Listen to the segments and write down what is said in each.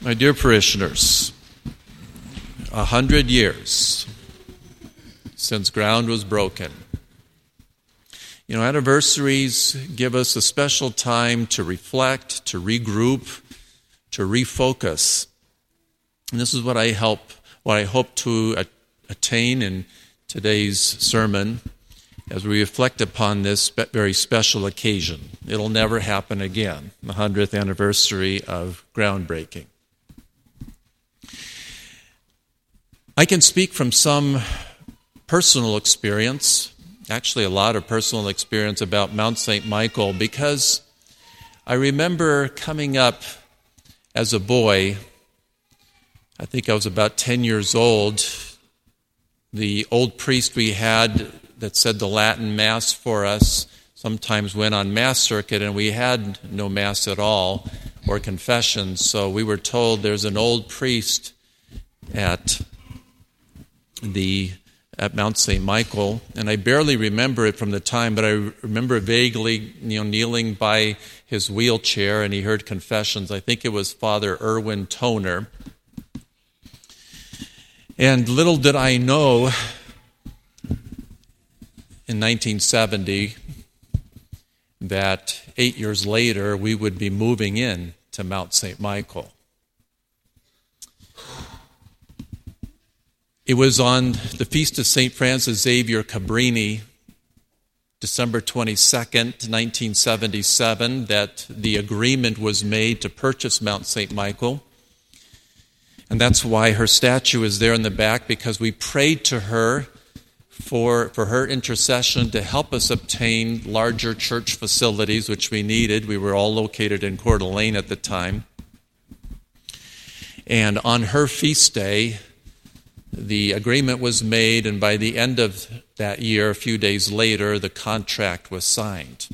My dear parishioners, 100 years since ground was broken. You know, anniversaries give us a special time to reflect, to regroup, to refocus. And this is what I hope to attain in today's sermon as we reflect upon this very special occasion. It'll never happen again, the 100th anniversary of groundbreaking. I can speak from some personal experience, actually a lot of personal experience about Mount St. Michael, because I remember coming up as a boy. I think I was about 10 years old. The old priest we had that said the Latin Mass for us sometimes went on Mass circuit, and we had no Mass at all or confession, so we were told there's an old priest at Mount St. Michael, and I barely remember it from the time, but I remember vaguely, kneeling by his wheelchair, and he heard confessions. I think it was Father Erwin Toner. And little did I know in 1970 that 8 years later we would be moving in to Mount St. Michael. It was on the feast of St. Francis Xavier Cabrini, December 22nd, 1977, that the agreement was made to purchase Mount St. Michael. And that's why her statue is there in the back, because we prayed to her for her intercession to help us obtain larger church facilities, which we needed. We were all located in Coeur d'Alene at the time. And on her feast day, the agreement was made, and by the end of that year, a few days later, the contract was signed.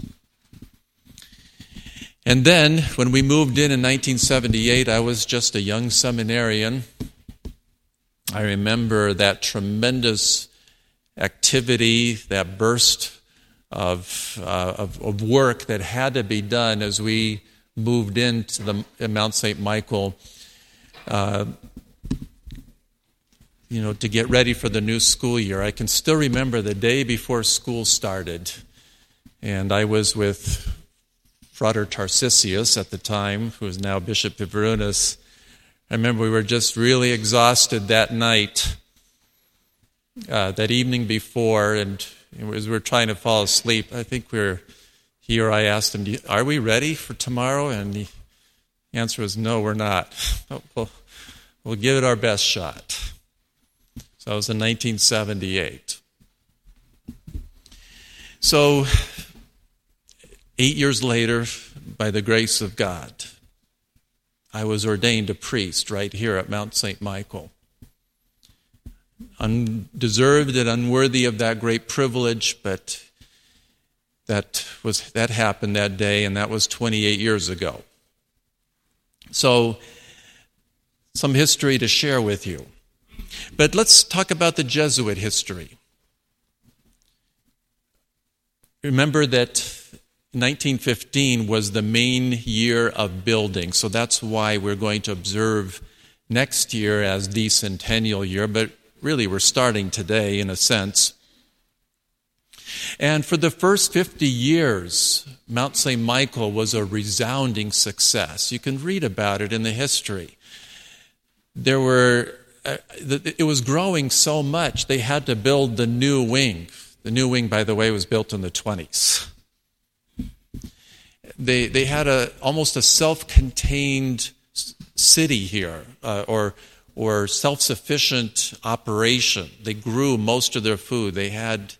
And then, when we moved in 1978, I was just a young seminarian. I remember that tremendous activity, that burst of work that had to be done as we moved into the Mount St. Michael, to get ready for the new school year. I can still remember the day before school started, and I was with Frater Tarsisius at the time, who is now Bishop Viverunas. I remember we were just really exhausted that night, that evening before, and as we were trying to fall asleep, I think I asked him, are we ready for tomorrow? And the answer was, no, we're not. We'll give it our best shot. So it was in 1978. So 8 years later, by the grace of God, I was ordained a priest right here at Mount St. Michael. Undeserved and unworthy of that great privilege, but that happened that day, and that was 28 years ago. So, some history to share with you. But let's talk about the Jesuit history. Remember that 1915 was the main year of building, so that's why we're going to observe next year as the centennial year, but really we're starting today in a sense. And for the first 50 years, Mount St. Michael was a resounding success. You can read about it in the history. It was growing so much, they had to build the new wing. The new wing, by the way, was built in the 20s. They had almost a self-contained city here, or self-sufficient operation. They grew most of their food. They had,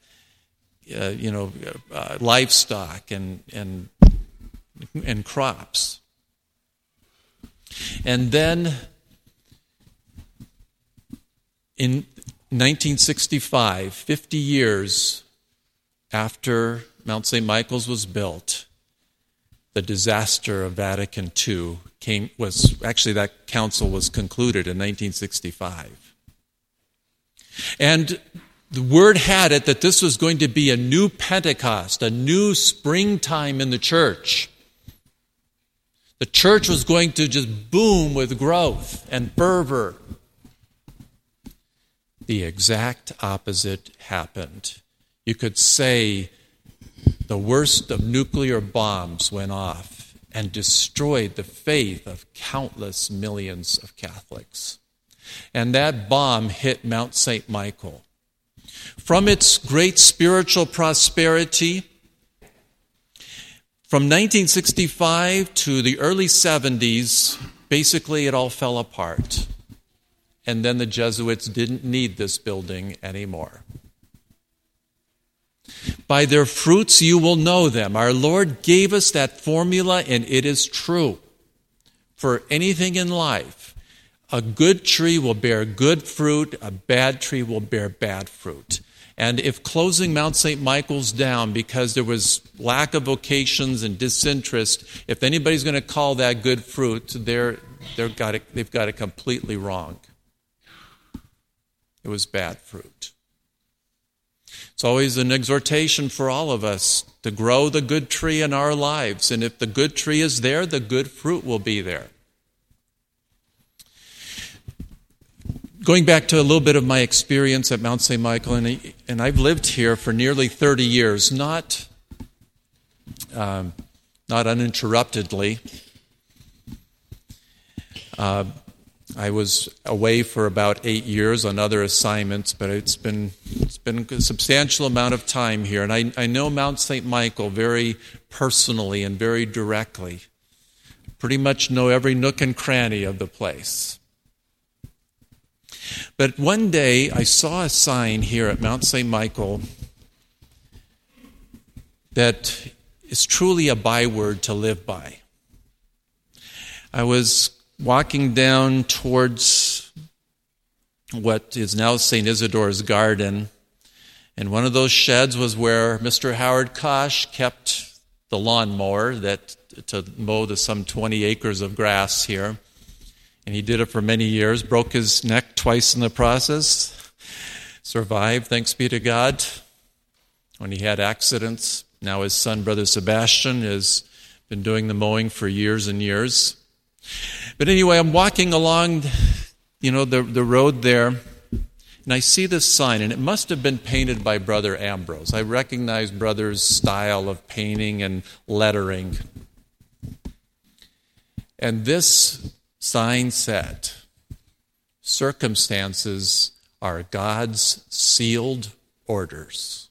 livestock and crops. And then in 1965, 50 years after Mount St. Michael's was built, the disaster of Vatican II that council was concluded in 1965. And the word had it that this was going to be a new Pentecost, a new springtime in the church. The church was going to just boom with growth and fervor. The exact opposite happened. You could say the worst of nuclear bombs went off and destroyed the faith of countless millions of Catholics. And that bomb hit Mount St. Michael. From its great spiritual prosperity, from 1965 to the early 70s, basically it all fell apart. And then the Jesuits didn't need this building anymore. By their fruits you will know them. Our Lord gave us that formula, and it is true. For anything in life, a good tree will bear good fruit, a bad tree will bear bad fruit. And if closing Mount St. Michael's down because there was lack of vocations and disinterest, if anybody's going to call that good fruit, they've got it completely wrong. It was bad fruit. It's always an exhortation for all of us to grow the good tree in our lives. And if the good tree is there, the good fruit will be there. Going back to a little bit of my experience at Mount St. Michael, and I've lived here for nearly 30 years, not uninterruptedly. I was away for about 8 years on other assignments, but it's been a substantial amount of time here, and I know Mount St. Michael very personally and very directly. Pretty much know every nook and cranny of the place. But one day I saw a sign here at Mount St. Michael that is truly a byword to live by. I was walking down towards what is now St. Isidore's Garden, and one of those sheds was where Mr. Howard Kosh kept the lawnmower to mow some 20 acres of grass here. And he did it for many years, broke his neck twice in the process, survived, thanks be to God, when he had accidents. Now his son, Brother Sebastian, has been doing the mowing for years and years. But anyway, I'm walking along, the road there, and I see this sign, and it must have been painted by Brother Ambrose. I recognize Brother's style of painting and lettering. And this sign said, "Circumstances are God's sealed orders."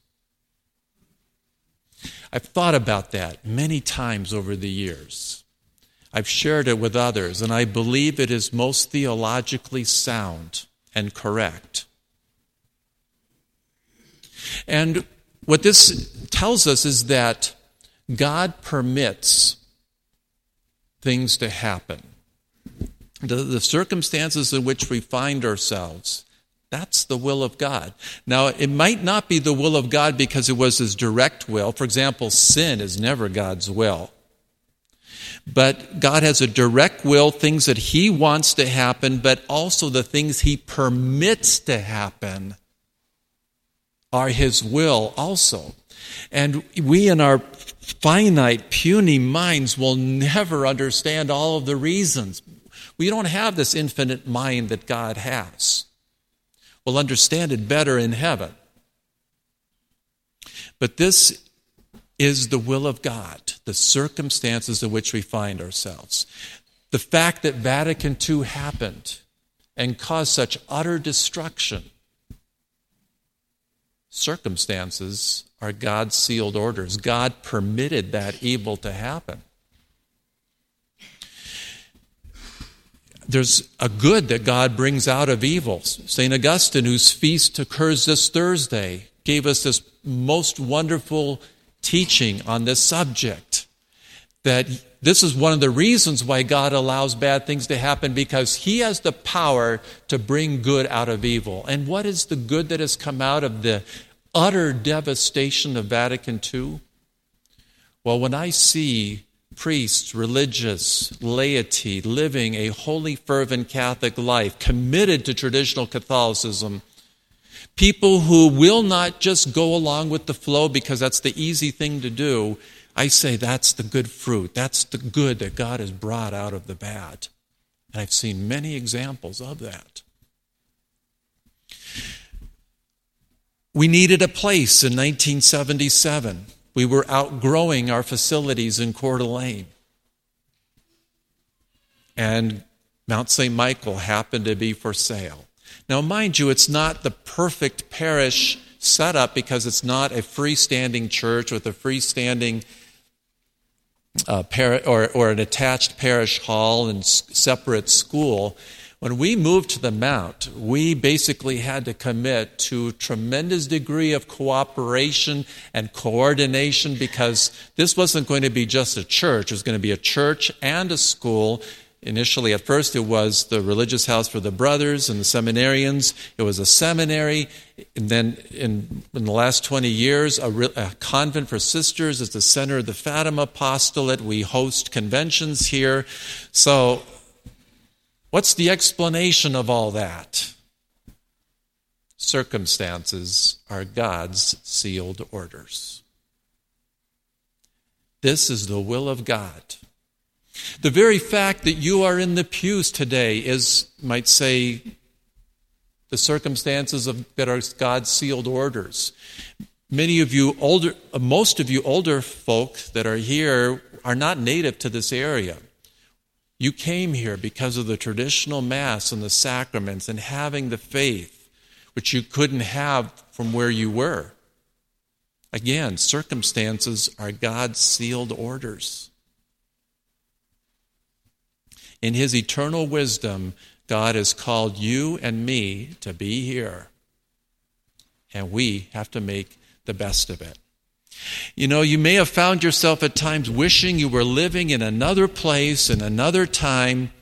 I've thought about that many times over the years. I've shared it with others, and I believe it is most theologically sound and correct. And what this tells us is that God permits things to happen. The circumstances in which we find ourselves, that's the will of God. Now, it might not be the will of God because it was His direct will. For example, sin is never God's will. But God has a direct will, things that He wants to happen, but also the things He permits to happen are His will also. And we in our finite, puny minds will never understand all of the reasons. We don't have this infinite mind that God has. We'll understand it better in heaven. But this is the will of God, the circumstances in which we find ourselves. The fact that Vatican II happened and caused such utter destruction. Circumstances are God's sealed orders. God permitted that evil to happen. There's a good that God brings out of evil. St. Augustine, whose feast occurs this Thursday, gave us this most wonderful teaching on this subject. That this is one of the reasons why God allows bad things to happen, because He has the power to bring good out of evil. And what is the good that has come out of the utter devastation of Vatican II? Well, when I see priests, religious, laity, living a holy, fervent Catholic life, committed to traditional Catholicism, people who will not just go along with the flow because that's the easy thing to do, I say that's the good fruit. That's the good that God has brought out of the bad. And I've seen many examples of that. We needed a place in 1977. We were outgrowing our facilities in Coeur d'Alene. And Mount St. Michael happened to be for sale. Now, mind you, it's not the perfect parish setup because it's not a freestanding church with a freestanding or an attached parish hall and separate school. When we moved to the Mount, we basically had to commit to a tremendous degree of cooperation and coordination because this wasn't going to be just a church. It was going to be a church and a school. Initially, at first, it was the religious house for the brothers and the seminarians. It was a seminary. And then in the last 20 years, a convent for sisters is the center of the Fatima Apostolate. We host conventions here. So what's the explanation of all that? Circumstances are God's sealed orders. This is the will of God. The very fact that you are in the pews today is, might say, the circumstances that are God's sealed orders. Most of you older folk that are here are not native to this area. You came here because of the traditional Mass and the sacraments and having the faith, which you couldn't have from where you were. Again, circumstances are God's sealed orders. In His eternal wisdom, God has called you and me to be here. And we have to make the best of it. You know, you may have found yourself at times wishing you were living in another place, in another time,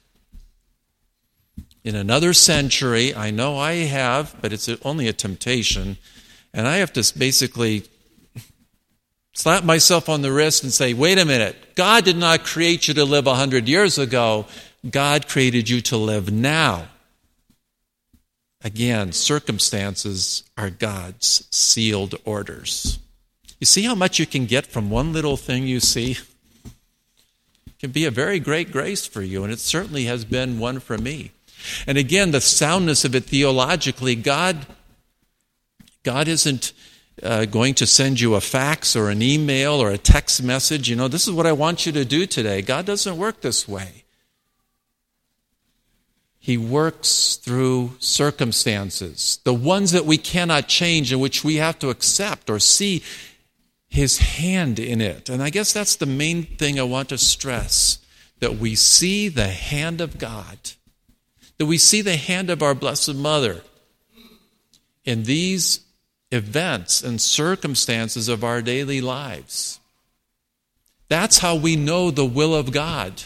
in another century. I know I have, but it's only a temptation. And I have to basically slap myself on the wrist and say, wait a minute, God did not create you to live 100 years ago. God created you to live now. Again, circumstances are God's sealed orders. You see how much you can get from one little thing you see? It can be a very great grace for you, and it certainly has been one for me. And again, the soundness of it theologically, God isn't going to send you a fax or an email or a text message. You know, this is what I want you to do today. God doesn't work this way. He works through circumstances, the ones that we cannot change and which we have to accept or see His hand in it. And I guess that's the main thing I want to stress, that we see the hand of God, that we see the hand of our Blessed Mother in these events and circumstances of our daily lives. That's how we know the will of God.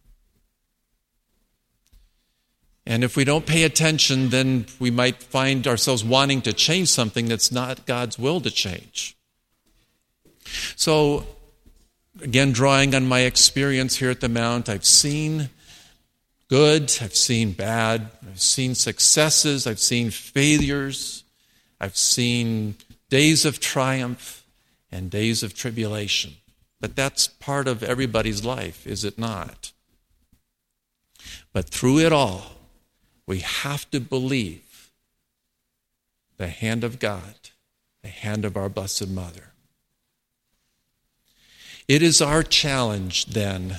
And if we don't pay attention, then we might find ourselves wanting to change something that's not God's will to change. So, again, drawing on my experience here at the Mount, I've seen good, I've seen bad, I've seen successes, I've seen failures, I've seen days of triumph and days of tribulation. But that's part of everybody's life, is it not? But through it all, we have to believe the hand of God, the hand of our Blessed Mother. It is our challenge then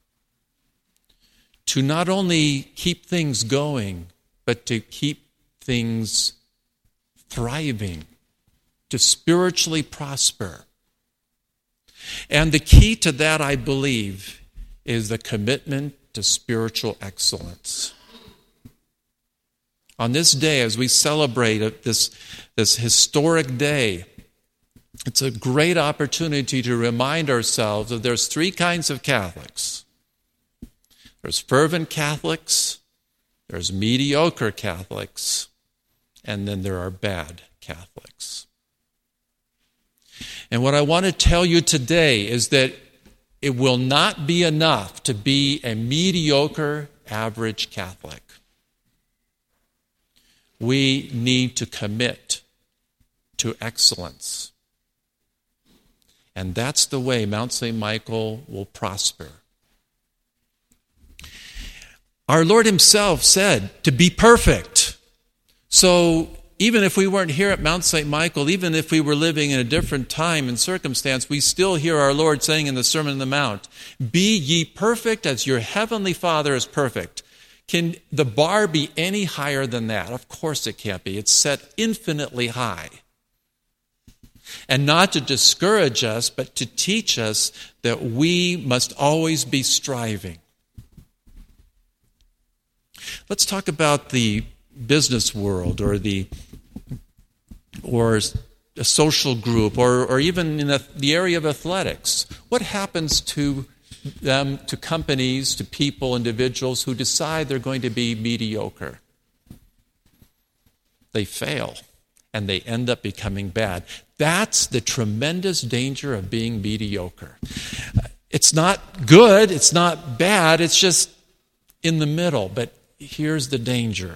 to not only keep things going, but to keep things thriving, to spiritually prosper. And the key to that, I believe, is the commitment to spiritual excellence. On this day, as we celebrate this historic day, it's a great opportunity to remind ourselves that there's three kinds of Catholics. There's fervent Catholics, there's mediocre Catholics, and then there are bad Catholics. And what I want to tell you today is that it will not be enough to be a mediocre, average Catholic. We need to commit to excellence. And that's the way Mount St. Michael will prosper. Our Lord himself said to be perfect. So even if we weren't here at Mount St. Michael, even if we were living in a different time and circumstance, we still hear our Lord saying in the Sermon on the Mount, be ye perfect as your heavenly Father is perfect. Can the bar be any higher than that? Of course it can't be. It's set infinitely high. And not to discourage us, but to teach us that we must always be striving. Let's talk about the business world or a social group or even in the area of athletics. What happens to them, to companies, to people, individuals who decide they're going to be mediocre? They fail and they end up becoming bad. That's the tremendous danger of being mediocre. It's not good, it's not bad, it's just in the middle. But here's the danger.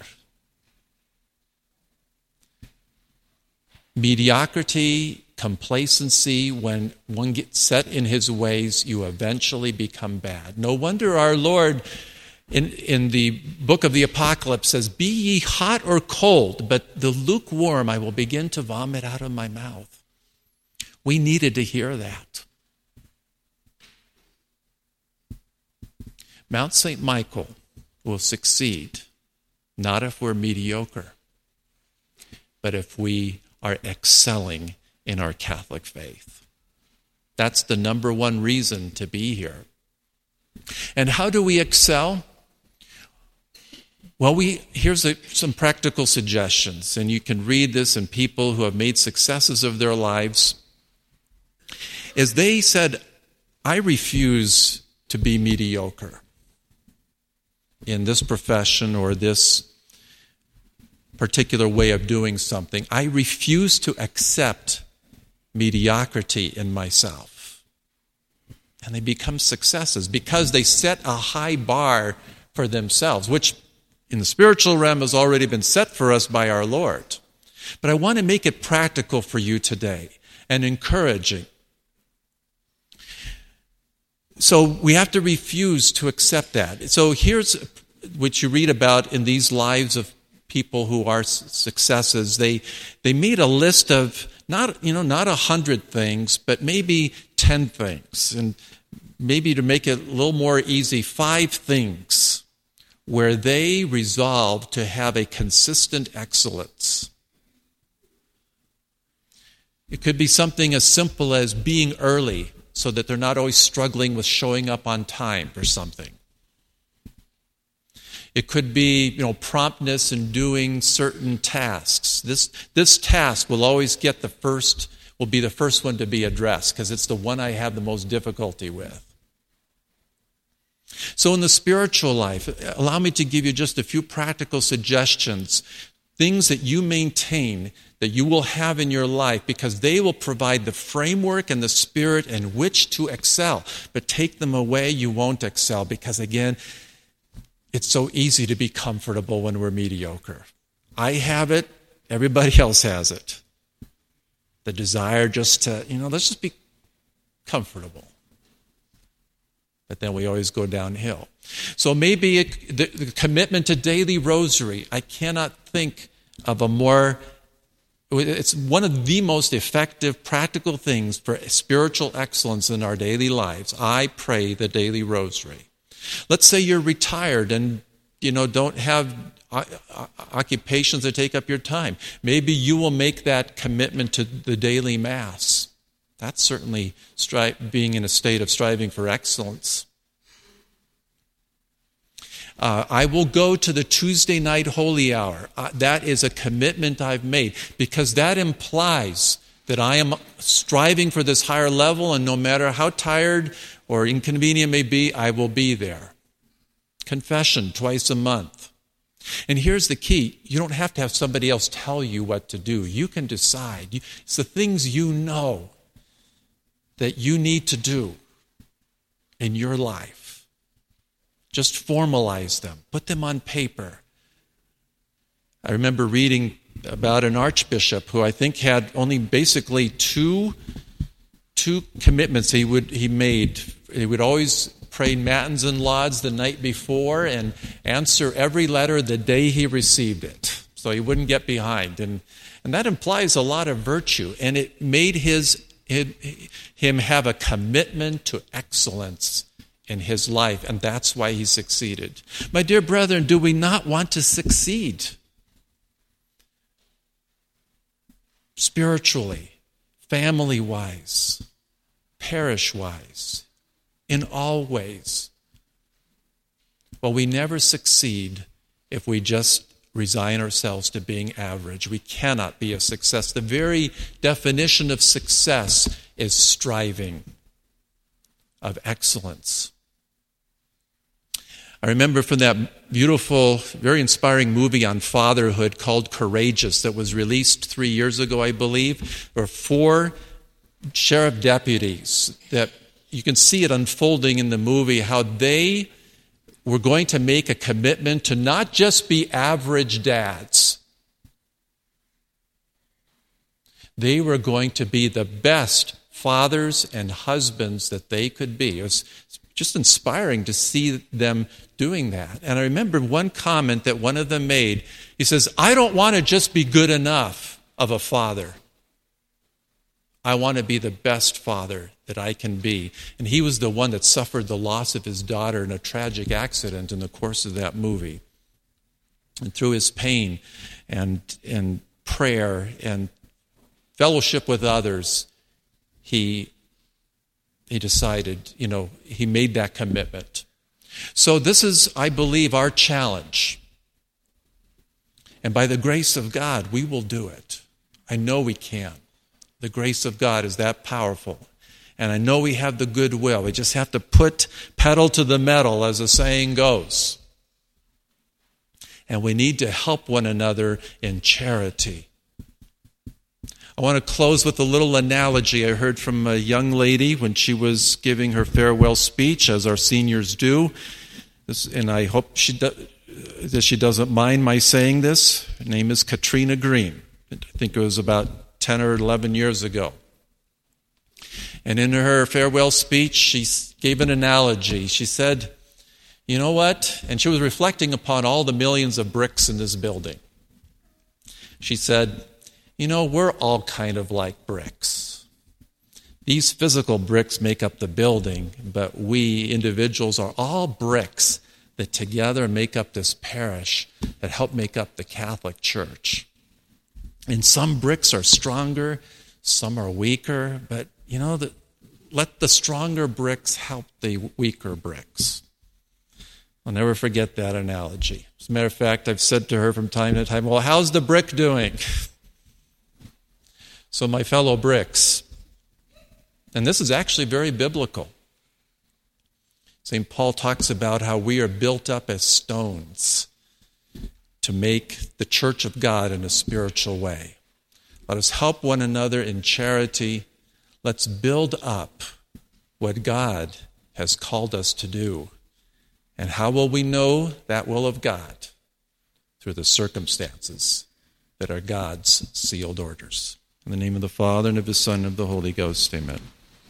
Mediocrity, complacency, when one gets set in his ways, you eventually become bad. No wonder our Lord in the book of the Apocalypse says, be ye hot or cold, but the lukewarm I will begin to vomit out of my mouth. We needed to hear that. Mount St. Michael will succeed, not if we're mediocre, but if we are excelling in our Catholic faith. That's the number one reason to be here. And how do we excel? Well, here's some practical suggestions, and you can read this in people who have made successes of their lives. As they said, I refuse to be mediocre in this profession or this particular way of doing something. I refuse to accept mediocrity in myself. And they become successes because they set a high bar for themselves, which in the spiritual realm has already been set for us by our Lord. But I want to make it practical for you today and encouraging. So we have to refuse to accept that. So here's what you read about in these lives of people who are successes. They made a list of not 100 things, but maybe 10 things. And maybe to make it a little more easy, 5 things where they resolved to have a consistent excellence. It could be something as simple as being early so that they're not always struggling with showing up on time for something. It could be, promptness in doing certain tasks. This task will always be the first one to be addressed because it's the one I have the most difficulty with. So in the spiritual life, allow me to give you just a few practical suggestions, things that you maintain, that you will have in your life, because they will provide the framework and the spirit in which to excel. But take them away, you won't excel, because again, it's so easy to be comfortable when we're mediocre. I have it, everybody else has it. The desire just to, let's just be comfortable. But then we always go downhill. So maybe the commitment to daily rosary. I cannot think of it's one of the most effective practical things for spiritual excellence in our daily lives. I pray the daily rosary. Let's say you're retired and don't have occupations that take up your time. Maybe you will make that commitment to the daily Mass. That's certainly being in a state of striving for excellence. I will go to the Tuesday night holy hour. That is a commitment I've made because that implies that I am striving for this higher level, and no matter how tired or inconvenient it may be, I will be there. Confession twice a month. And here's the key. You don't have to have somebody else tell you what to do. You can decide. It's the things you know that you need to do in your life. Just formalize them. Put them on paper. I remember reading about an archbishop who I think had only basically two two commitments he made. He would always pray matins and lauds the night before and answer every letter the day he received it, so he wouldn't get behind. And that implies a lot of virtue, and it made him have a commitment to excellence in his life, and that's why he succeeded. My dear brethren, do we not want to succeed? Spiritually, family-wise, parish-wise, in all ways. Well, we never succeed if we just resign ourselves to being average. We cannot be a success. The very definition of success is striving, of excellence. I remember from that beautiful, very inspiring movie on fatherhood called Courageous that was released 3 years ago, I believe. There were 4 sheriff deputies that you can see it unfolding in the movie, how they were going to make a commitment to not just be average dads. They were going to be the best fathers and husbands that they could be. It was just inspiring to see them doing that. And I remember one comment that one of them made. He says, I don't want to just be good enough of a father. I want to be the best father that I can be. And he was the one that suffered the loss of his daughter in a tragic accident in the course of that movie. And through his pain and prayer and fellowship with others, he decided, he made that commitment. So this is, I believe, our challenge. And by the grace of God, we will do it. I know we can. The grace of God is that powerful. And I know we have the goodwill. We just have to put pedal to the metal, as the saying goes. And we need to help one another in charity. I want to close with a little analogy I heard from a young lady when she was giving her farewell speech, as our seniors do. And I hope that she doesn't mind my saying this. Her name is Katrina Green. I think it was about 10 or 11 years ago. And in her farewell speech, she gave an analogy. She said, you know what? And she was reflecting upon all the millions of bricks in this building. She said, we're all kind of like bricks. These physical bricks make up the building, but we individuals are all bricks that together make up this parish that help make up the Catholic Church. And some bricks are stronger, some are weaker, but let the stronger bricks help the weaker bricks. I'll never forget that analogy. As a matter of fact, I've said to her from time to time, well, how's the brick doing? So my fellow bricks, and this is actually very biblical. St. Paul talks about how we are built up as stones to make the church of God in a spiritual way. Let us help one another in charity. Let's build up what God has called us to do. And how will we know that will of God? Through the circumstances that are God's sealed orders. In the name of the Father, and of the Son, and of the Holy Ghost, amen.